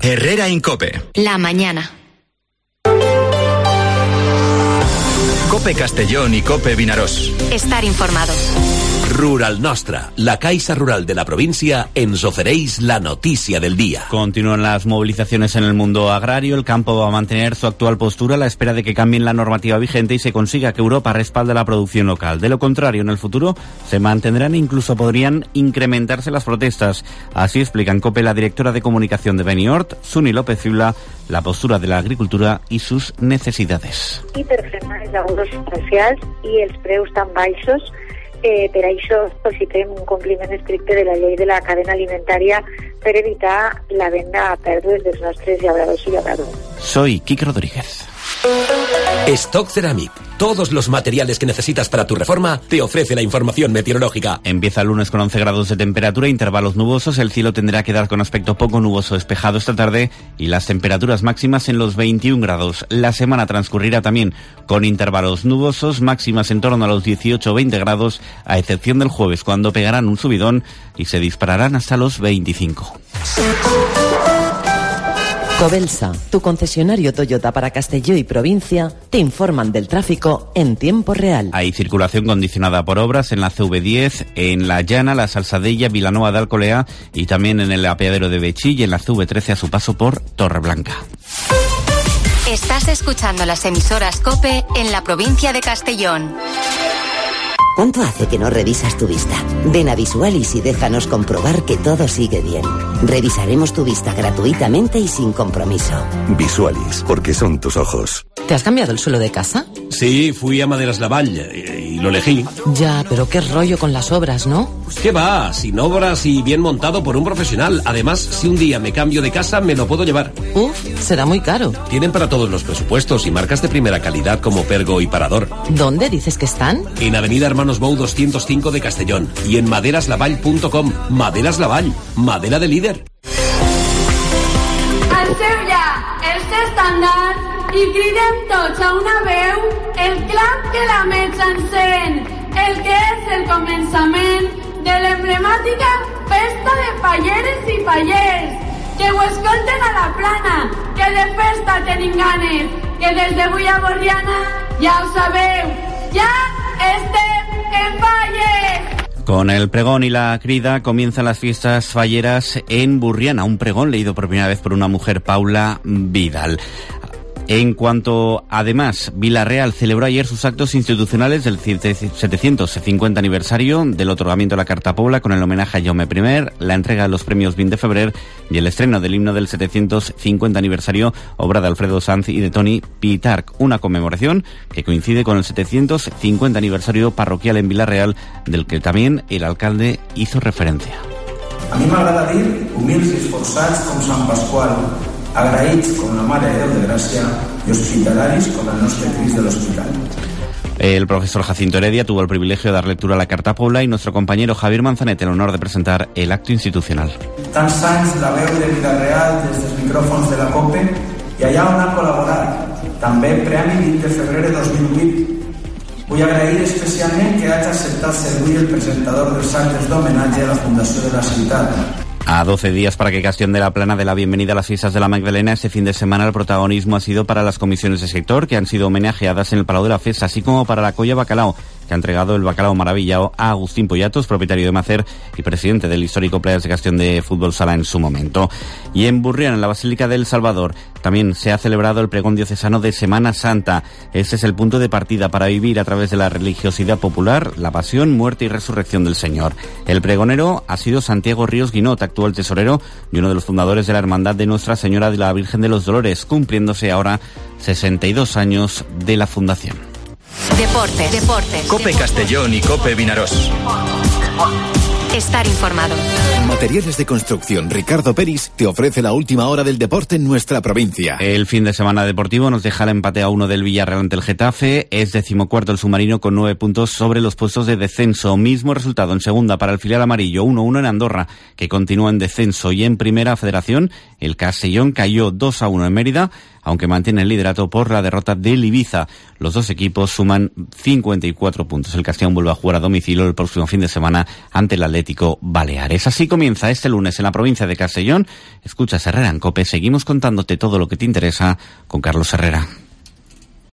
Herrera Incope. La mañana. Cope Castellón y Cope Vinaròs. Estar informado. Rural Nostra, la Caixa Rural de la provincia, ens ofereix la noticia del día. Continúan las movilizaciones en el mundo agrario. El campo va a mantener su actual postura a la espera de que cambien la normativa vigente y se consiga que Europa respalde la producción local. De lo contrario, en el futuro se mantendrán e incluso podrían incrementarse las protestas. Así explica en COPE la directora de comunicación de Benihort, Suni López Ciula, la postura de la agricultura y sus necesidades. I per frenar els agudos comercials i els preus tan baixos, per això sol·licitem un compliment estricte de la llei de la cadena alimentària per evitar la venda a pèrdues dels nostres llauradors i llauradores. Soy Quique Rodríguez. Stock Ceramic. Todos los materiales que necesitas para tu reforma te ofrece la información meteorológica. Empieza el lunes con 11 grados de temperatura, intervalos nubosos. El cielo tendrá que dar con aspecto poco nuboso despejado esta tarde y las temperaturas máximas en los 21 grados. La semana transcurrirá también con intervalos nubosos, máximas en torno a los 18 o 20 grados, a excepción del jueves, cuando pegarán un subidón y se dispararán hasta los 25. Cobelsa, tu concesionario Toyota para Castelló y provincia, te informan del tráfico en tiempo real. Hay circulación condicionada por obras en la CV10, en La Llana, la Salsadella, Vilanova de Alcolea y también en el apeadero de Betxí y en la CV13 a su paso por Torreblanca. Estás escuchando las emisoras COPE en la provincia de Castellón. ¿Cuánto hace que no revisas tu vista? Ven a Visualis y déjanos comprobar que todo sigue bien. Revisaremos tu vista gratuitamente y sin compromiso. Visualis, porque son tus ojos. ¿Te has cambiado el suelo de casa? Sí, fui a Maderas Lavall y lo elegí. Ya, pero qué rollo con las obras, ¿no? ¿Qué va? Sin obras y bien montado por un profesional. Además, si un día me cambio de casa, me lo puedo llevar. Uf, será muy caro. Tienen para todos los presupuestos y marcas de primera calidad como Pergo y Parador. ¿Dónde dices que están? En Avenida Hermanos Bou 205 de Castellón y en maderaslavall.com. Maderas Lavall, madera de líder. Alceu ja els estàndards i cridem tots a una veu el clam que la Met s'encén, el que és el començament de l'emblemàtica festa de falleres i fallers. Que ho escolten a la Plana, que de festa tenim ganes, que des d'avui a Borriana ja ho sabeu, ja estem en falles. Con el pregón y la crida comienzan las fiestas falleras en Burriana, un pregón leído por primera vez por una mujer, Paula Vidal. En cuanto, además, Vila-real celebró ayer sus actos institucionales del 750 aniversario del otorgamiento de la Carta Pobla con el homenaje a Jaume I, la entrega de los premios 20 de febrero y el estreno del himno del 750 aniversario, obra de Alfredo Sanz y de Toni Pitarch, una conmemoración que coincide con el 750 aniversario parroquial en Vila-real, del que también el alcalde hizo referencia. A mi m'agrada dir humils i esforçats com Sant Pasqual, agraïts com la Mare de Déu de Gràcia i hospitalaris com el nostre Crist de l'Hospital. El profesor Jacinto Heredia tuvo el privilegio de dar lectura a la Carta Pobla y nuestro compañero Javier Manzanet el honor de presentar el acto institucional. Tants anys la veu de Vila-real des dels micròfons de la COPE i allà on ha col·laborat, també Premi 20 de febrer de 2008. Vull agrair especialment que hagi acceptat servir el presentador dels actes d'homenatge a la Fundació de la Ciutat. A 12 días para que Castellón de la Plana dé la bienvenida a las fiestas de la Magdalena, este fin de semana el protagonismo ha sido para las comisiones de sector que han sido homenajeadas en el Palau de la Festa, así como para la Colla Bacalao, que ha entregado el bacalao maravillao a Agustín Pollatos, propietario de Macer y presidente del histórico Playas de Castellón de Fútbol Sala en su momento. Y en Burriana, en la Basílica del Salvador, también se ha celebrado el pregón diocesano de Semana Santa. Este es el punto de partida para vivir a través de la religiosidad popular la pasión, muerte y resurrección del Señor. El pregonero ha sido Santiago Ríos Guinot, actual tesorero y uno de los fundadores de la Hermandad de Nuestra Señora de la Virgen de los Dolores, cumpliéndose ahora 62 años de la fundación. Deportes. Cope Castellón y Cope Vinaròs. Estar informado. Materiales de construcción Ricardo Peris te ofrece la última hora del deporte en nuestra provincia. El fin de semana deportivo nos deja el empate a 1 del Villarreal ante el Getafe. Es 14º el submarino con 9 puntos sobre los puestos de descenso. Mismo resultado en segunda para el filial amarillo, 1-1 en Andorra, que continúa en descenso. Y en primera federación, el Castellón cayó 2-1 en Mérida aunque mantiene el liderato por la derrota del Ibiza. Los dos equipos suman 54 puntos. El Castellón vuelve a jugar a domicilio el próximo fin de semana ante el Atlético Baleares. Así comienza este lunes en la provincia de Castellón. Escuchas Herrera en COPE. Seguimos contándote todo lo que te interesa con Carlos Herrera.